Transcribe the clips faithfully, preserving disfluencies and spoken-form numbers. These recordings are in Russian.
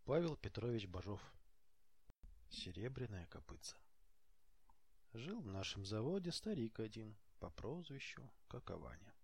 Павел Петрович Бажов. Серебряное копытце. Жил в нашем заводе старик один по прозвищу Какованя.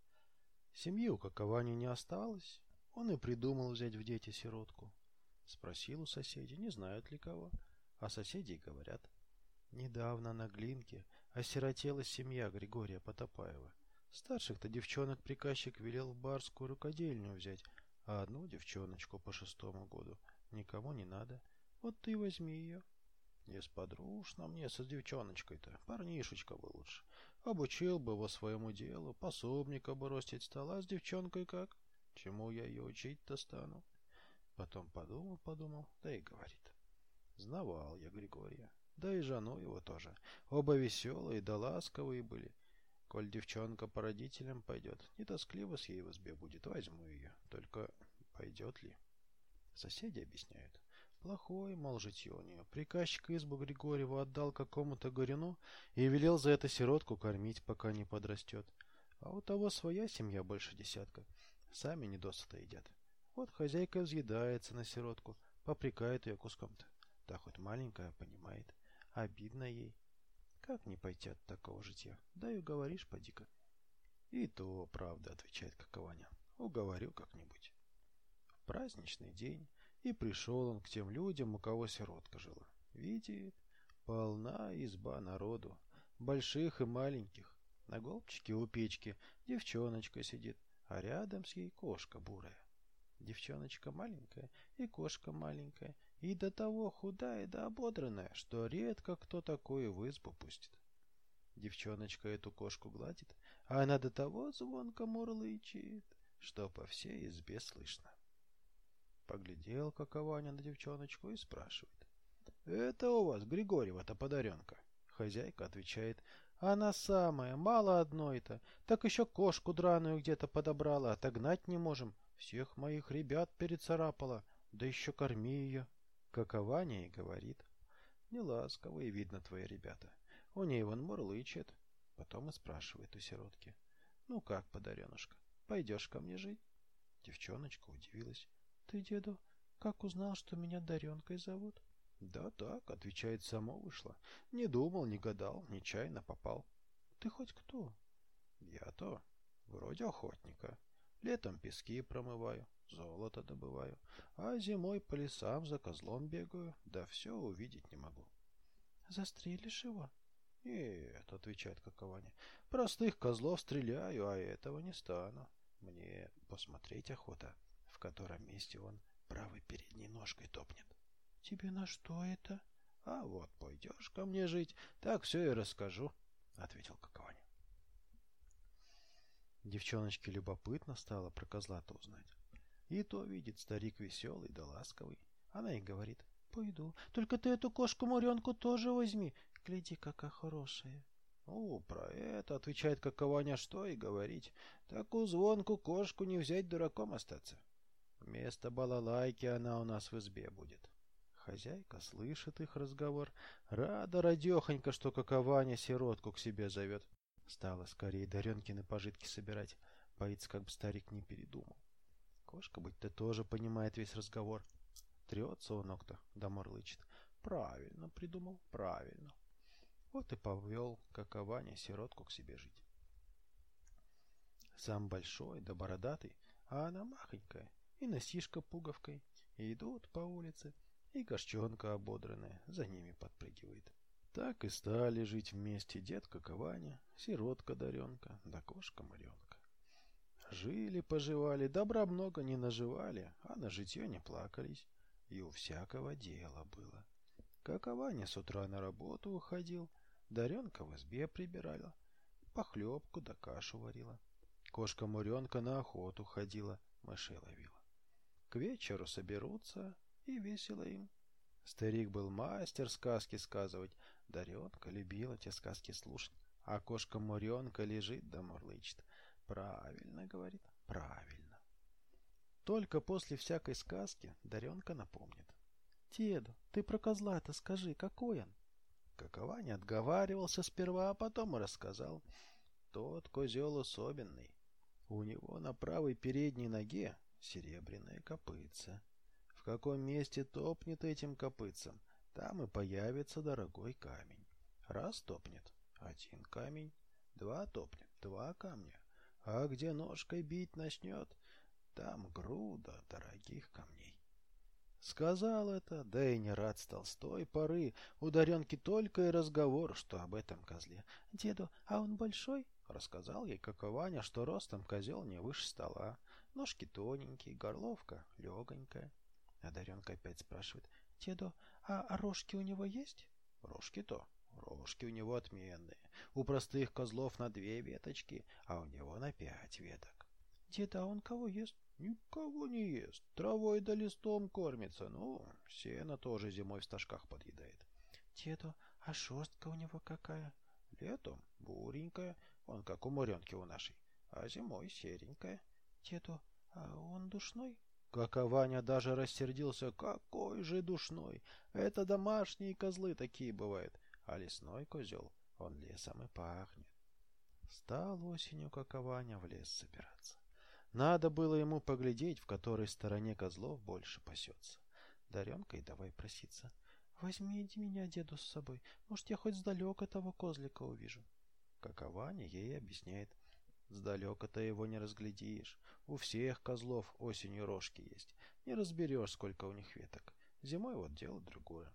Семьи у Какованя не осталось, он и придумал взять в дети сиротку. Спросил у соседей, не знают ли кого, а соседи говорят: недавно на Глинке осиротела семья Григория Потопаева. Старших-то девчонок приказчик велел в барскую рукодельню взять, а одну девчоночку по шестому году никому не надо. Вот ты возьми ее. Несподручно мне со девчоночкой-то, парнишечка бы лучше. Обучил бы его своему делу, пособника бы ростить стал, а с девчонкой как? Чему я ее учить-то стану? Потом подумал, подумал, да и говорит: знавал я Григория, да и жену его тоже. Оба веселые да ласковые были. Коль девчонка по родителям пойдет, не тоскливо с ей в избе будет, возьму ее. Только пойдет ли? Соседи объясняют: плохое, мол, житье у нее. Приказчик избу Григорьева отдал какому-то горюну и велел за это сиротку кормить, пока не подрастет. А у того своя семья больше десятка. Сами недосыта едят. Вот хозяйка взъедается на сиротку, попрекает ее куском-то. Да хоть маленькая понимает. Обидно ей. Как не пойти от такого житья? Да и уговоришь, поди-ка. И то правда, отвечает Какованя. Уговорю как-нибудь. В праздничный день и пришел он к тем людям, у кого сиротка жила. Видит, полна изба народу, больших и маленьких. На голубчике у печки девчоночка сидит, а рядом с ней кошка бурая. Девчоночка маленькая и кошка маленькая, и до того худая да ободранная, что редко кто такую в избу пустит. Девчоночка эту кошку гладит, а она до того звонко мурлычет, что по всей избе слышно. Поглядел Какованя на девчоночку и спрашивает: это у вас Григорьева-то подаренка? Хозяйка отвечает: она самая, мало одной-то, так еще кошку драную где-то подобрала, отогнать не можем. Всех моих ребят перецарапала, да еще корми ее. Какованя и говорит: неласковые, видно, твои ребята. У ней вон мурлычет. Потом и спрашивает у сиротки: ну как, подаренушка, пойдешь ко мне жить? Девчоночка удивилась: ты, деду, как узнал, что меня Даренкой зовут? Да так, отвечает, само вышло. Не думал, не гадал, нечаянно попал. Ты хоть кто? Я-то вроде охотника. Летом пески промываю, золото добываю, а зимой по лесам за козлом бегаю, да все увидеть не могу. Застрелишь его? Нет, отвечает Какованя, простых козлов стреляю, а этого не стану. Мне посмотреть охота, в котором месте он правой передней ножкой топнет. Тебе на что это? А вот пойдешь ко мне жить, так все и расскажу, ответил Какованя. Девчоночке любопытно стало про козла-то узнать. И то видит старик веселый да ласковый. Она и говорит: пойду, только ты эту кошку-муренку тоже возьми, гляди, какая хорошая. О, про это, отвечает Какованя, что и говорить. Такую звонку кошку не взять, дураком остаться. Вместо балалайки она у нас в избе будет. Хозяйка слышит их разговор, рада радехонька, что Какованя сиротку к себе зовет. Стала скорее Даренкины пожитки собирать, боится, как бы старик не передумал. Кошка быть-то тоже понимает весь разговор. Трется у ног-то, да мурлычет. Правильно придумал, правильно. Вот и повел Какованя сиротку к себе жить. Сам большой да бородатый, а она махонькая, и носишка пуговкой. И идут по улице, и кошчонка ободранная за ними подпрыгивает. Так и стали жить вместе дед Какованя, сиротка Даренка, да кошка-муренка. Жили-поживали, добра много не наживали, а на житье не плакались. И у всякого дела было. Какованя с утра на работу уходил, Даренка в избе прибирала, похлебку да кашу варила. Кошка-муренка на охоту ходила, мышей ловила. К вечеру соберутся, и весело им. Старик был мастер сказки сказывать, Даренка любила те сказки слушать, а кошка-муренка лежит да мурлычет. Правильно, говорит, правильно. Только после всякой сказки Даренка напомнит: деду, ты про козла-то скажи, какой он? Какованя отговаривался сперва, а потом и рассказал. Тот козел особенный. У него на правой передней ноге серебряное копытце, в каком месте топнет этим копытцем, там и появится дорогой камень. Раз топнет — один камень, два топнет — два камня, а где ножкой бить начнет, там груда дорогих камней. Сказал это, да и не рад стал с той поры. У Даренки только и разговор, что об этом козле. — Деду, а он большой? — рассказал ей Какованя, что ростом козел не выше стола. Ножки тоненькие, горловка легонькая. А Даренка опять спрашивает: — Деду, а рожки у него есть? — Рожки-то? Рожки у него отменные. У простых козлов на две веточки, а у него на пять веток. — Деда, а он кого ест? — Никого не ест. Травой да листом кормится. Ну, сено тоже зимой в стажках подъедает. — Деду, а шерстка у него какая? — Летом буренькая, он как у Муренки у нашей, а зимой серенькая. — Деду, а он душной? Какованя даже рассердился. Какой же душной! Это домашние козлы такие бывают, а лесной козел, он лесом и пахнет. Стал осенью Какованя в лес собираться. Надо было ему поглядеть, в которой стороне козлов больше пасется. Даренка и давай проситься: — Возьмите меня, деду, с собой. Может, я хоть сдалека того козлика увижу. Какованя ей объясняет: — Сдалека-то его не разглядишь. У всех козлов осенью рожки есть. Не разберешь, сколько у них веток. Зимой вот дело другое.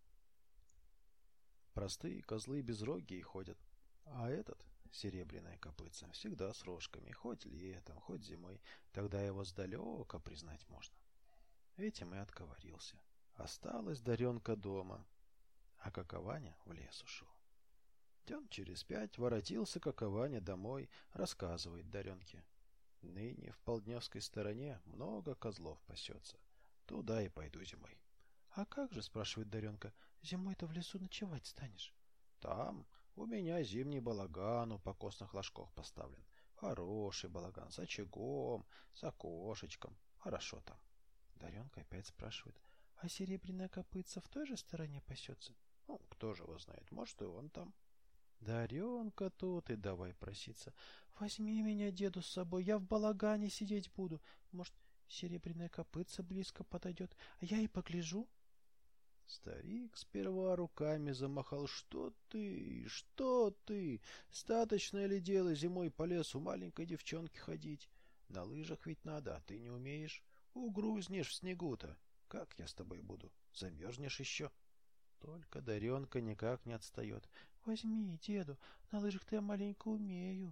Простые козлы безрогие ходят, а этот, серебряная копытца, всегда с рожками, хоть летом, хоть зимой. Тогда его сдалека признать можно. Этим и отговорился. Осталась Даренка дома, а Какованя в лес ушел. День через пять воротился Какованя домой, рассказывает Даренке: — Ныне в Полдневской стороне много козлов пасется. Туда и пойду зимой. — А как же, — спрашивает Даренка, — зимой-то в лесу ночевать станешь? — Там у меня зимний балаган у покосных ложков поставлен. Хороший балаган, с очагом, с окошечком. Хорошо там. Даренка опять спрашивает: — А серебряная копытца в той же стороне пасется? — Ну, кто же его знает, может, и он там. Даренка тут и давай проситься: — Возьми меня, деду, с собой, я в балагане сидеть буду. Может, серебряная копытца близко подойдет, а я и погляжу. Старик сперва руками замахал: — Что ты, что ты? Статочное ли дело зимой по лесу маленькой девчонке ходить? На лыжах ведь надо, а ты не умеешь. Угрузнешь в снегу-то. Как я с тобой буду? Замерзнешь еще. Только Даренка никак не отстает: — Возьми, деду, на лыжах-то я маленько умею.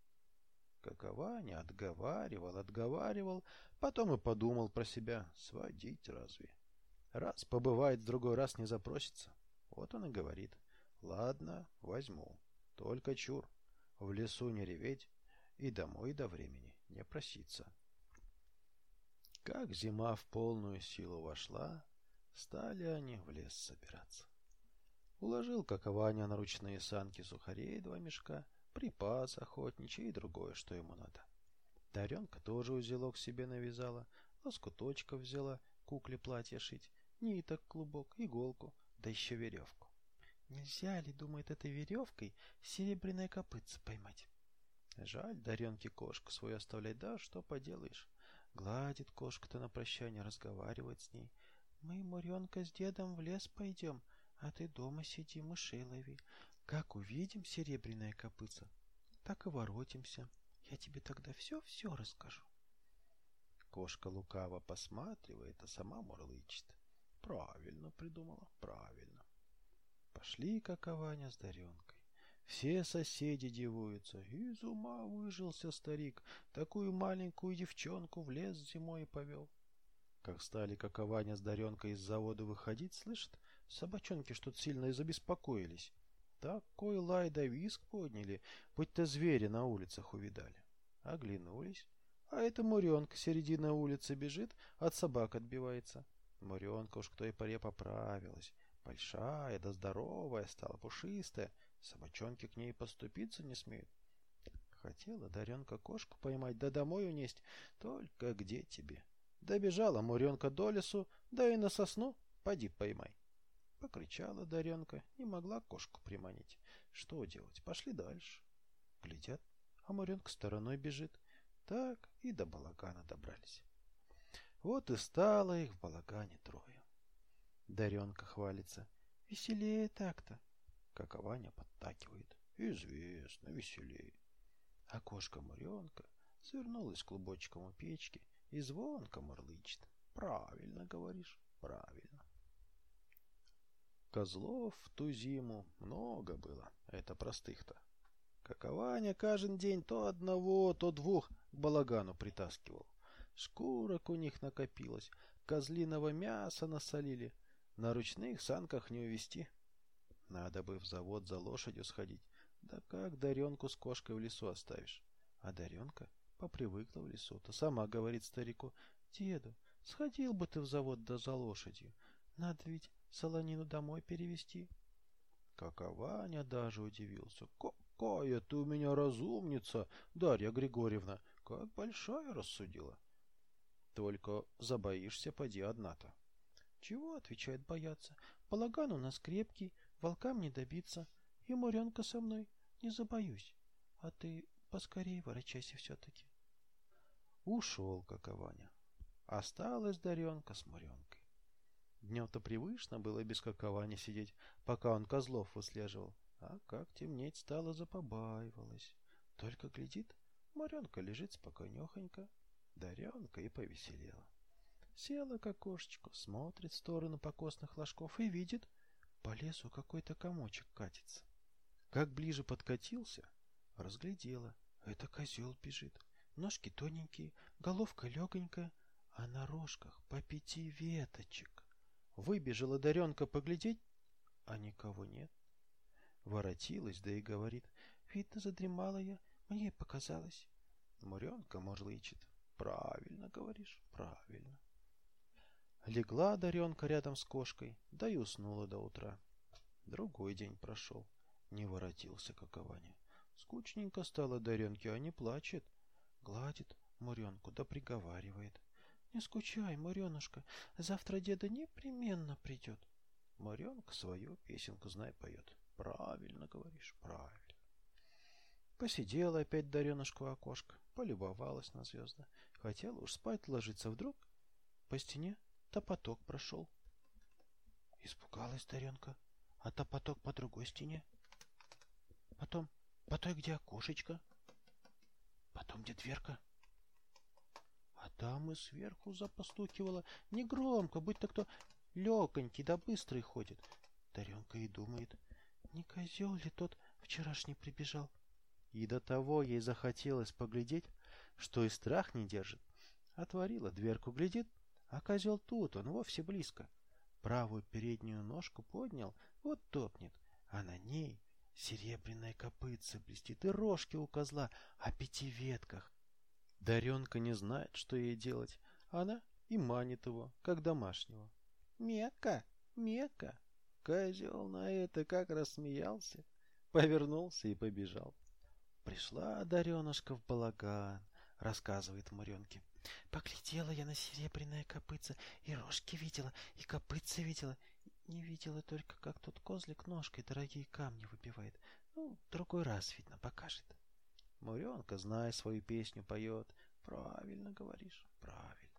Какованя отговаривал, отговаривал, потом и подумал про себя: сводить разве? Раз побывает, в другой раз не запросится. Вот он и говорит: — Ладно, возьму. Только чур, в лесу не реветь и домой до времени не проситься. Как зима в полную силу вошла, стали они в лес собираться. Уложил Какованя на ручные санки сухарей два мешка, припас охотничий и другое, что ему надо. Даренка тоже узелок себе навязала, лоскуточков взяла кукле платье шить, ниток, клубок, иголку, да еще веревку. Нельзя ли, думает, этой веревкой серебряное копытце поймать? Жаль Даренке кошку свою оставлять, да что поделаешь. Гладит кошку-то на прощание, разговаривает с ней: — Мы, Муренка, с дедом в лес пойдем, а ты дома сиди, мышей лови. Как увидим серебряное копытце, так и воротимся. Я тебе тогда все-все расскажу. Кошка лукаво посматривает, а сама мурлычет: — Правильно придумала, правильно. Пошли Какованя с Даренкой. Все соседи дивуются: из ума выжился старик, такую маленькую девчонку в лес зимой повел. Как стали Какованя с Даренкой из завода выходить, слышат, собачонки что-то сильно и забеспокоились. Такой лай да визг подняли, будто звери на улицах увидали. Оглянулись, а эта Муренка середина улицы бежит, от собак отбивается. Муренка уж к той поре поправилась. Большая да здоровая стала, пушистая. Собачонки к ней поступиться не смеют. Хотела Даренка кошку поймать, да домой унесть. Только где тебе? Добежала Муренка до лесу, да и на сосну поди поймай. Покричала Даренка, не могла кошку приманить. Что делать? Пошли дальше. Глядят, а Муренка стороной бежит. Так и до балагана добрались. Вот и стало их в балагане трое. Даренка хвалится. Веселее так-то. Какованя подтакивает. Известно, веселее. А кошка-муренка свернулась клубочком у печки и звонко мурлычет. Правильно говоришь, правильно. Козлов в ту зиму много было, это простых-то. Какованя каждый день то одного, то двух к балагану притаскивал. Шкурок у них накопилось, козлиного мяса насолили. На ручных санках не увезти. Надо бы в завод за лошадью сходить. Да как Даренку с кошкой в лесу оставишь? А Даренка попривыкла в лесу-то. Сама говорит старику: деду, сходил бы ты в завод да за лошадью. Надо ведь солонину домой перевезти. Какованя даже удивился. Какая ты у меня разумница, Дарья Григорьевна, как большая рассудила. Только забоишься, поди одна-то. Чего, отвечает, бояться? Балаган у нас крепкий, волкам не добиться. И Муренка со мной, не забоюсь. А ты поскорей ворочайся все-таки. Ушел Какованя. Осталась Даренка с Муренкой. Днем-то привычно было без Какованя сидеть, пока он козлов выслеживал. А как темнеть стало, запобаивалась. Только глядит, Муренка лежит спокойнехонько. Даренка и повеселела. Села к окошечку, смотрит в сторону покосных ложков и видит, по лесу какой-то комочек катится. Как ближе подкатился, разглядела. Это козел бежит. Ножки тоненькие, головка легонькая, а на рожках по пяти веточек. Выбежала Даренка поглядеть, а никого нет. Воротилась, да и говорит: видно, задремала я, мне показалось. Муренка мурлычет. Правильно говоришь, правильно. Легла Даренка рядом с кошкой, да и уснула до утра. Другой день прошел. Не воротился Какованя. Скучненько стало Даренке, а не плачет. Гладит Муренку, да приговаривает: не скучай, Муренушка, завтра деда непременно придет. Муренка свою песенку, знай, поет. Правильно говоришь, правильно. Посидела опять Даренушка у окошка, полюбовалась на звезды. Хотела уж спать ложиться, вдруг по стене топоток прошел. Испугалась Даренка, а топоток по другой стене. Потом по той, где окошечко. Потом где дверка. А там и сверху запостукивала, негромко, будто кто легонький да быстрый ходит. Даренка и думает: не козел ли тот вчерашний прибежал? И до того ей захотелось поглядеть, что и страх не держит. Отворила дверку, глядит, а козел тут, он вовсе близко. Правую переднюю ножку поднял, вот топнет, а на ней серебряная копытце блестит, и рожки у козла о пяти ветках. Даренка не знает, что ей делать. Она и манит его, как домашнего. Мека, Мека. Козел на это как рассмеялся, повернулся и побежал. Пришла Даренушка в балаган, рассказывает Муренке. Поглядела я на серебряное копытце, и рожки видела, и копытце видела. Не видела только, как тот козлик ножкой дорогие камни выбивает. Ну, другой раз, видно, покажет. Муренка, зная свою песню, поет. Правильно говоришь, правильно.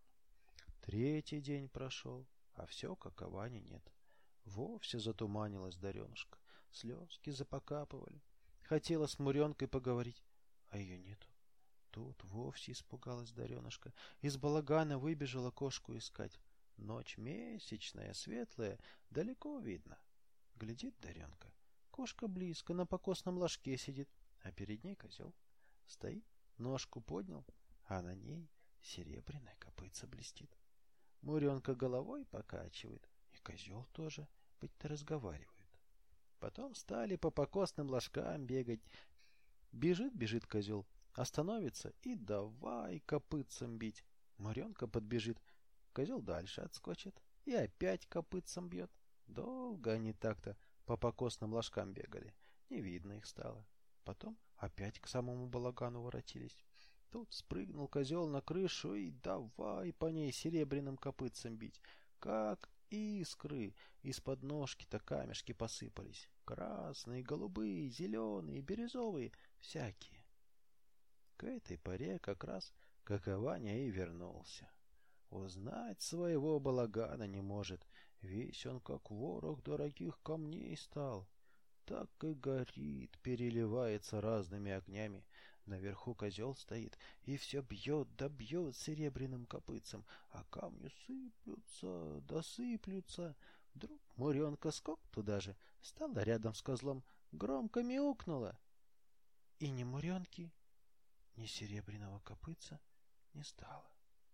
Третий день прошел, а все Какованя нет. Вовсе затуманилась Даренушка. Слезки запокапывали. Хотела с Муренкой поговорить, а ее нету. Тут вовсе испугалась Даренушка. Из балагана выбежала кошку искать. Ночь месячная, светлая, далеко видно. Глядит Даренка. Кошка близко, на покосном ложке сидит, а перед ней козел. Стоит, ножку поднял, а на ней серебряная копытце блестит. Муренка головой покачивает, и козел тоже, быть-то разговаривают. Потом стали по покосным ложкам бегать. Бежит, бежит козел, остановится и давай копытцем бить. Муренка подбежит, козел дальше отскочит и опять копытцем бьет. Долго они так-то по покосным ложкам бегали, не видно их стало. Потом опять к самому балагану воротились. Тут спрыгнул козел на крышу и давай по ней серебряным копытцем бить. Как искры! Из-под ножки-то камешки посыпались. Красные, голубые, зеленые, бирюзовые, всякие. К этой поре как раз Какованя и вернулся. Узнать своего балагана не может. Весь он как ворох дорогих камней стал. Так и горит, переливается разными огнями. Наверху козел стоит и все бьет да бьет серебряным копытцем, а камни сыплются да сыплются. Вдруг Муренка скок туда же, стала рядом с козлом, громко мяукнула. И ни Муренки, ни серебряного копытца не стало.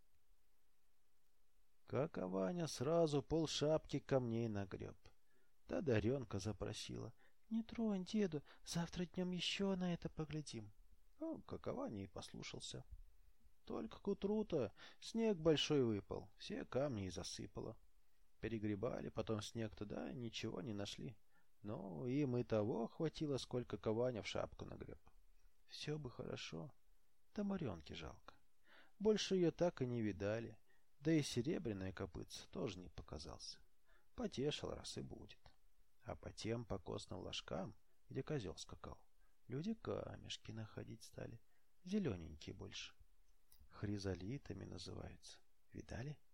Какованя сразу полшапки камней нагреб. Да Даренка запросила: «Не тронь, деду, завтра днем еще на это поглядим». Ну, Какованя и послушался. Только к утру-то снег большой выпал, все камни и засыпало. Перегребали потом снег туда, ничего не нашли. Но им и того хватило, сколько Кованя в шапку нагреб. Все бы хорошо, да Муренки жалко. Больше ее так и не видали, да и серебряный копытце тоже не показался. Потешил, раз и будет. А по тем покосным ложкам, где козел скакал, люди камешки находить стали, зелененькие больше. Хризолитами называются. Видали?